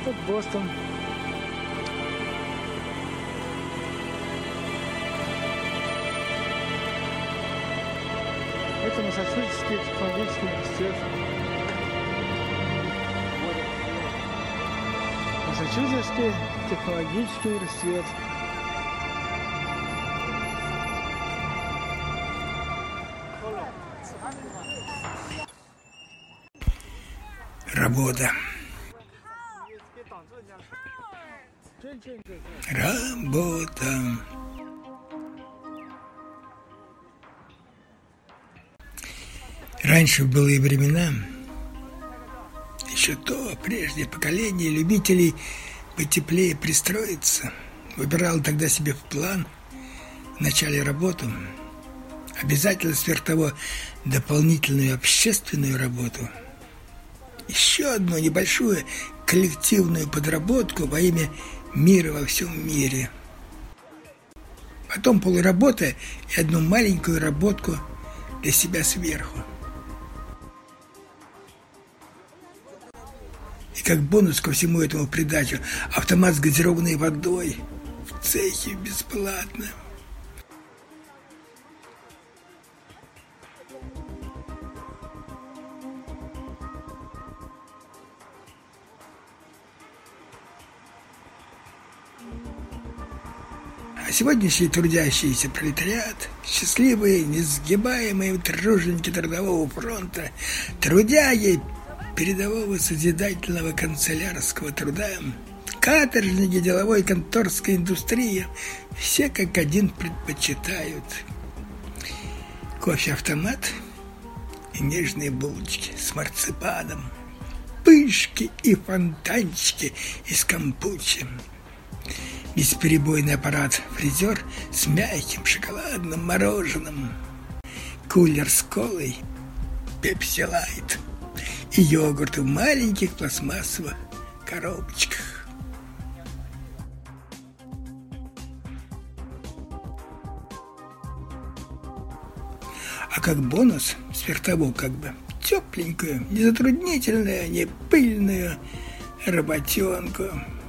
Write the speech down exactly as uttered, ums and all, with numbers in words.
Тут Бостон. Это Массачусетский технологический университет. Массачусетский технологический университет. Работа. Работа. Раньше, в былые времена, еще то, прежнее поколение любителей потеплее пристроиться выбирало тогда себе в план в начале работу, обязательно сверх того дополнительную общественную работу, еще одну небольшую коллективную подработку во имя мира во всем мире. Потом полуработа и одну маленькую работку для себя сверху. И как бонус ко всему этому придачу автомат с газированной водой в цехе бесплатно. А сегодняшний трудящийся пролетариат, счастливые, несгибаемые труженики Трудового фронта, трудяги передового созидательного канцелярского труда, каторжники деловой конторской индустрии, все как один предпочитают кофе-автомат и нежные булочки с марципаном, пышки и фонтанчики из кампучи, бесперебойный аппарат-фризер с мягким шоколадным мороженым, кулер с колой, пепси лайт и йогурт в маленьких пластмассовых коробочках. А как бонус, сверх того, как бы тепленькую, незатруднительную, не пыльную работенку.